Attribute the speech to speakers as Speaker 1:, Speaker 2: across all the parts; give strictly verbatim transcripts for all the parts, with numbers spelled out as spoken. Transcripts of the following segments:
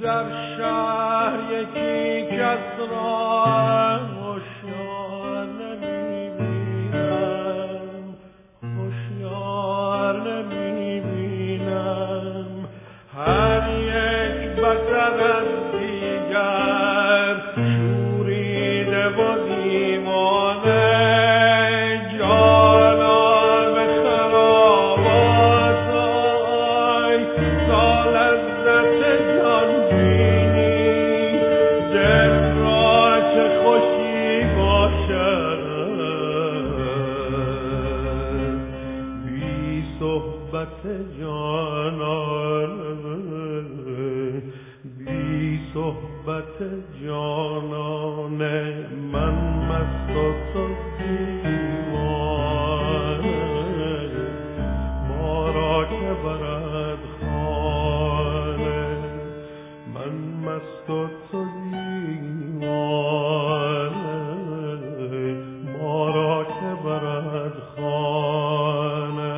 Speaker 1: در شهر یکی کس را هوشیار نمی‌بینم، هوشیار نمی‌بینم. هر یک بتر از دیگر شوریده و دیوانه، جانان به خرابات آی تا لذت جان بینی. دل را چه خوشی باشد بی صحبت جانان، بی صحبت جانان. من مست و تو دیوانه، ما را که برد خانه. من مست و تو دیوانه، ما را که برد خانه.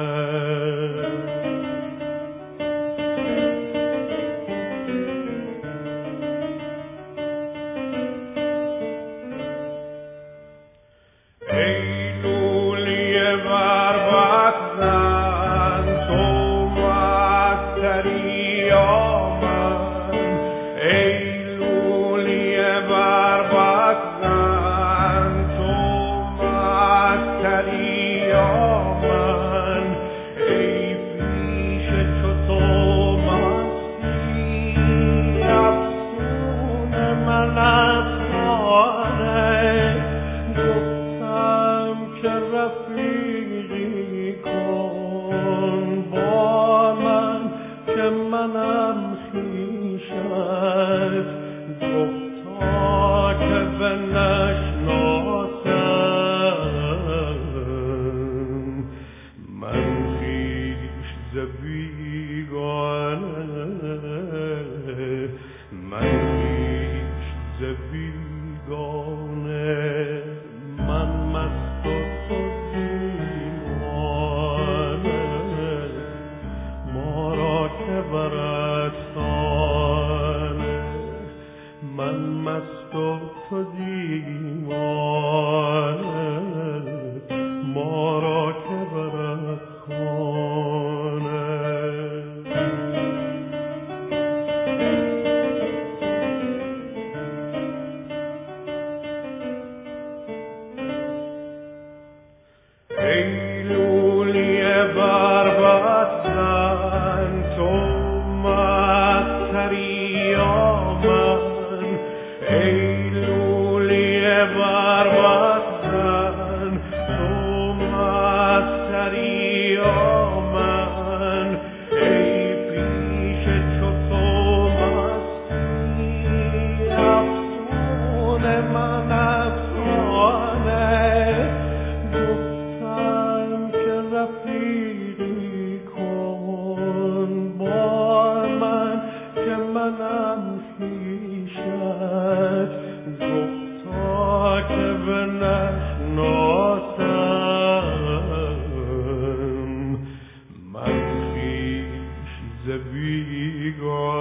Speaker 1: ای لولی بربط زن تو مستری یا من، ای لولی بربط زن تو مستری یا من. ای پیش چو تو مستی افسون من افسانه. که رفیقی کن با من که منم خویشت، گفتا که بنشناسم من خویش ز بیگانه، من خویش ز بیگانه. من مست و تو دیوانه، ما را که برد خانه. من مست و تو دیوانه، ما را که برد خانه. ای لولی بربط زن تو مستری یا من، ای لولی بربط زن تو مستری یا من. ای پیش چو تو مستی افسون من افسانه. رفیقی کن با من که منم خویشت، گفتا که بنشناسم من خویش ز بیگانه.